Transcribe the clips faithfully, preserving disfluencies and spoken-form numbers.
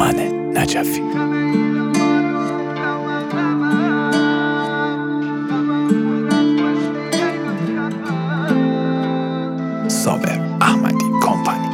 سامان نجفی. صابر احمدی کمپانی.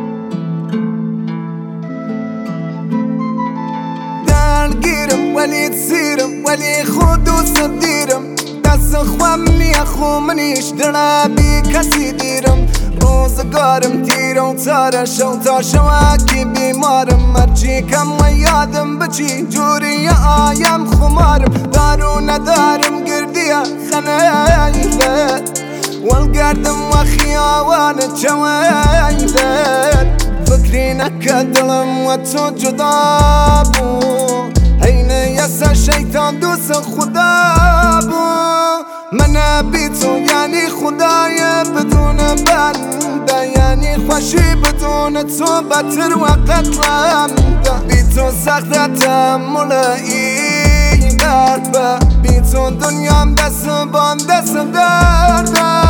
درگیرم ولی تسیرم ولی خود دوست دیرم، دست خواه منی اخو منیش درا بی کسی دیرم. روزگارم تیره و تاره شو تا شواکی بیمارم، مرچی کم و یادم بچی جوری آیم خمارم. دارو ندارم گردیه خنیله والگردم و خیاوان جویله، فکری نکه دلم و تو جدا بو، حین یسا شیطان دوست خدا بو. من بی تو یعنی خدای بدون بنده، یعنی خوشی بدون تو بتر و قتلنده. بی تو سخت تحمل این درد به، بی تو دنیام دست بان دست درده.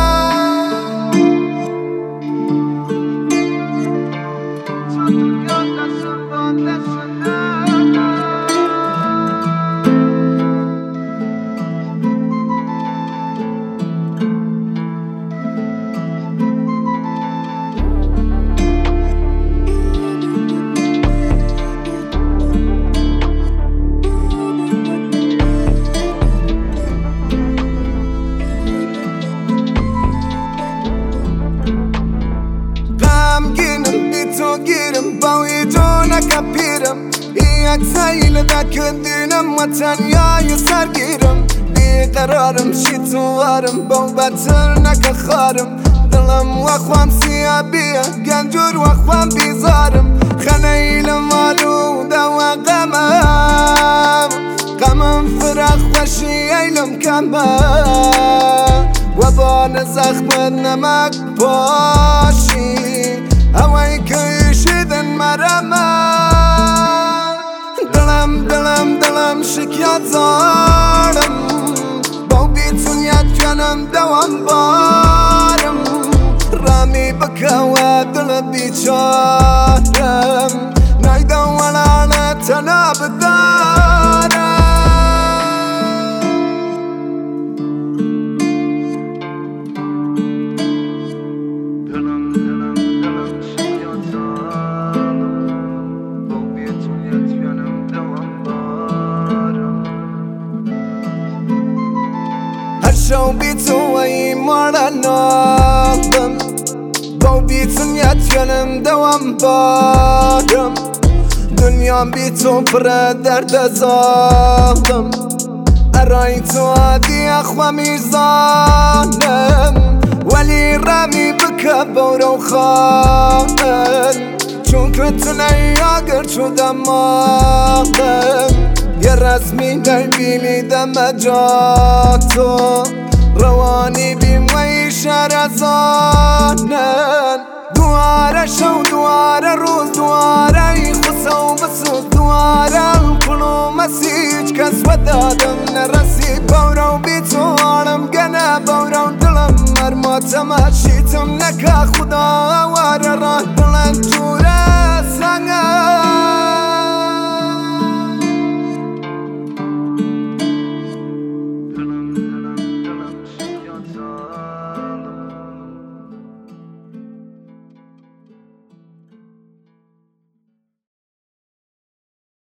تو گیرم باوی تو نکپیرم، یک سیل دکندینم و تنیای سرگیرم. بیقرارم شیطوارم باو بطر نکخارم، دلم و خوام سیابیه گنجور و خوام بیزارم. خنیلم آلوده و غمم، غمم فراخ خوشی ایلم کمم، و بان زخم نمک پاشی هوای کشیدن مرمه. دلم دلم دلم شکیات زارم، با بیتونیت کنم دوام بارم. رامی بکه و دل بیچارم، نایده ولا تناب دارم. شو بیتو ای مارنادم، با بیتون یتکنم دوام بارم. دنیام بیتو پر درد زادم، ارای تو عادی اخوا میزانم. ولی رمی بکه بورو خواهن، چون که تو نیاگر چودم آدم. یه رسمی نبیلی دم جاتو، روانی بیموی شرزانن. دواره شو دواره روز دواره ای خسو بسوز دواره کلو مسیج کس و دادم نرسی. بورو بی تو آرم گنه بورو دلم مرماتم هشیتم نکه خدا واره راه دلن جوره.